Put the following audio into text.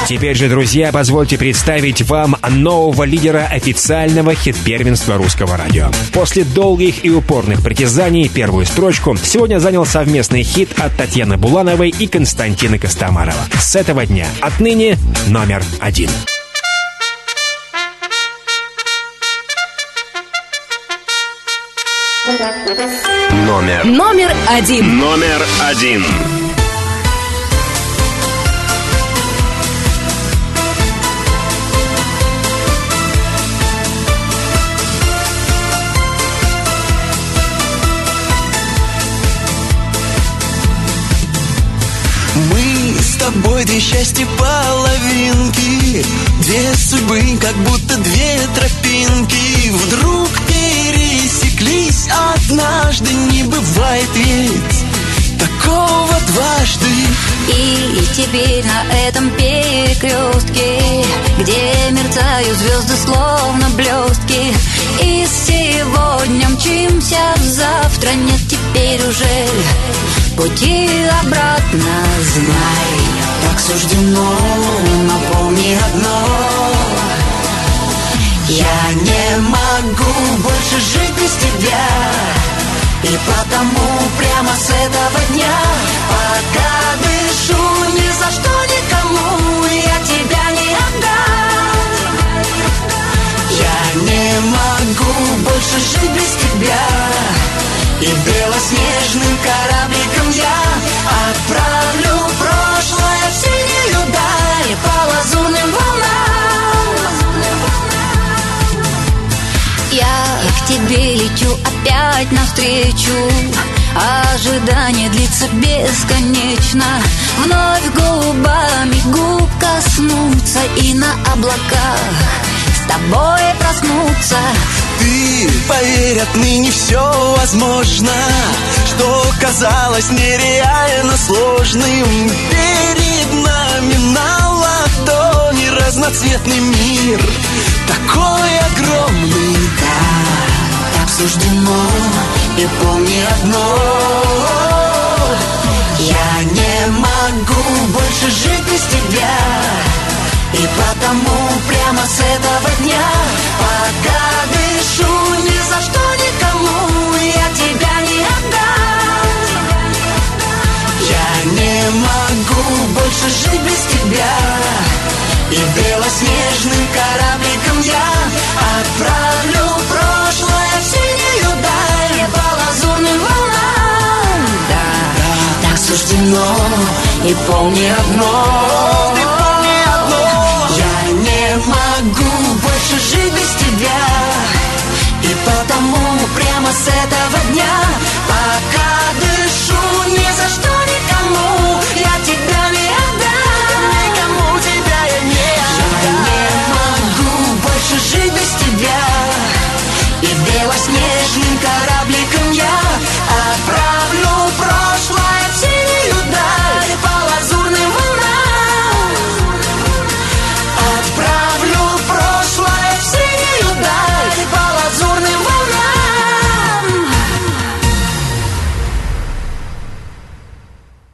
Теперь же, друзья, позвольте представить вам нового лидера официального хит-первенства русского радио. После долгих и упорных притязаний первую строчку сегодня занял совместный хит от Татьяны Булановой и Константина Костомарова. С этого дня отныне номер 1. Номер 1. Номер 1. Мы с тобой две счастья половинки, две судьбы, как будто две тропинки. Вдруг пересеклись однажды, не бывает ведь такого дважды. И теперь на этом перекрестке, где мерцают звезды словно блестки, и сегодня мчимся в завтра, нет теперь уже пути обратно. Знай, так суждено, но помни одно: я не могу больше жить без тебя. И потому прямо с этого дня, пока дышу, ни за что никому я тебя не отдам. Я не могу больше жить без тебя. И белоснежным корабликом я отправлю прошлое в синюю даль по лазурным волнам. я к тебе лечу опять навстречу. Ожидание длится бесконечно. Вновь губами губ коснуться и на облаках с тобой проснуться. Ты, поверь, отныне все возможно, что казалось нереально сложным. Перед нами на ладони разноцветный мир, такой огромный, да, так суждено. И помни одно: я не могу больше жить без тебя. И потому прямо с этого дня, пока дышу, ни за что никому я тебя не отдам. Я не могу больше жить без тебя. И белоснежным корабликом я отправлю прошлое в синюю даль по лазурным волнам. Да, так суждено. И помни одно: